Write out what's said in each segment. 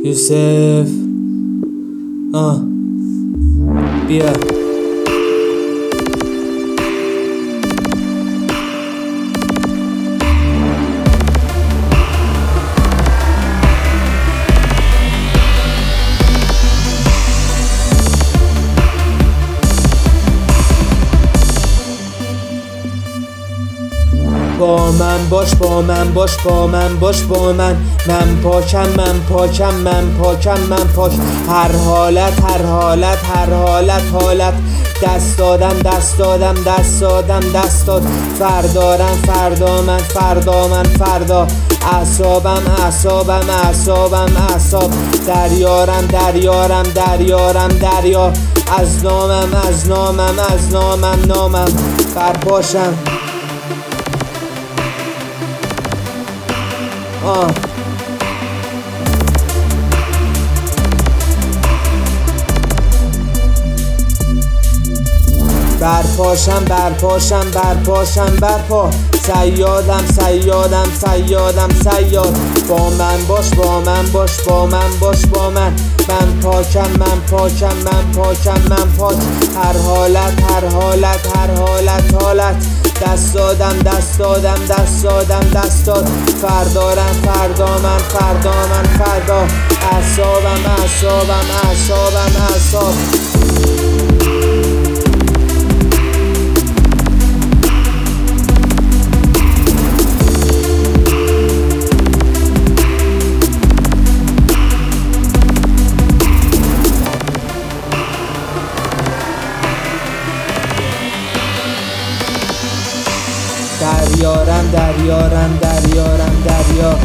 یوسف بیا با من باش، با من باش، با من باش، با من پاکم، من پاکم، من پاکم، من پاک. هر حالت، هر حالت، هر حالت، حالت. دست دادم، دست دادم، دست دادم، دست داد. فردارم، فردا من، فردا من، فردا. اعصابم، اعصابم، اعصابم، اعصاب. دریارم، دریارم، دریارم، دریا. از نامم، از نامم، از نامم، نامم. برپاشم برپاشم، برپاشم، برپاشم، برپا. صیادم، صیادم، صیادم، صیاد. با من باش، با من باش، با من باش، با من پاکم، من پاکم، من پاکم، من پاک. هر حالت، هر حالت، هر حالت، حالت. دست دادم، دست دادم، دست دادم، دست داد. فردارم، فردا من، فردا من، فردا. اعصابم، اعصابم، اعصابم، اعصاب. دریارم، دریارم، دریارم، دریا.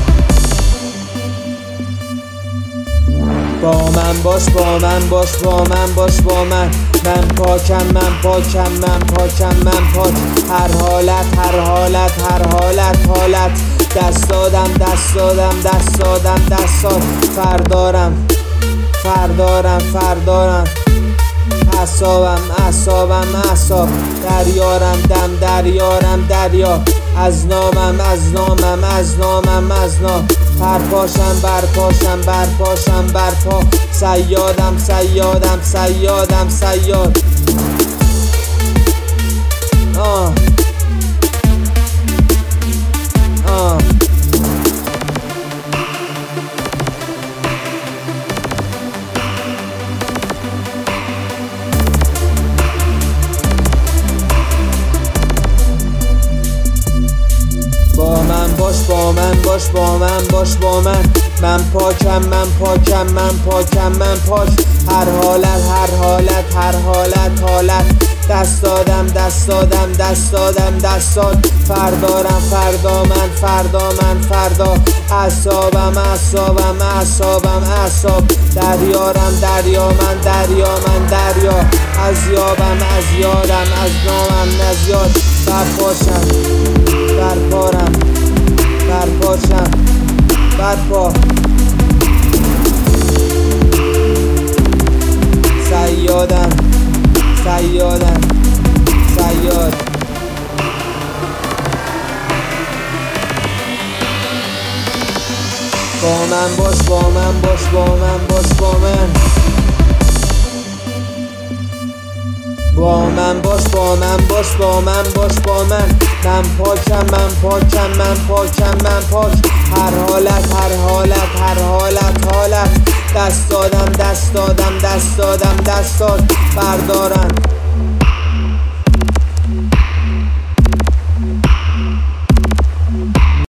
با من باش، با من باش، با من باش، با من پاکم، من پاکم، من پاکم، من پاک. هر حالت، هر حالت، هر حالت، حالت. دست دادم، دست دادم، دست دادم، دست داد. فردارم، فردارم، فردارم. اعصابم، اعصابم، اعصاب. دریارم، دم، دریارم، دریا. از نامم، از نامم، از نامم، از نام. برپاشم، برپاشم، برپاشم، برپا. صیادم، صیادم، صیادم، صیاد. با من باش، با من باش، با من باش، با من پاکم، من پاکم، من پاکم، من پاک. هر حالت، هر حالت، هر حالت، حالت. دست دادم، دست دادم، دست دادم، دست داد. فردارم، فردا من، فردا من، فردا. اعصابم، اعصابم، اعصابم، اعصاب. دریارم، دریا من، دریا من، دریا. از یابم، از یادم، از نامم، از یاد. برپاشم، برپارم، برپاشم، برپا. صیادم، صیادم، صیاد. با من باش، با من باش، با من باش، با من باش، با من باش، با من باش، با من پاکم، من پاکم، من پاکم، من پاک. هر حالت، هر حالت، هر حالت، حالت. دست دادم، دست دادم، دست دادم، دست داد. فردارم،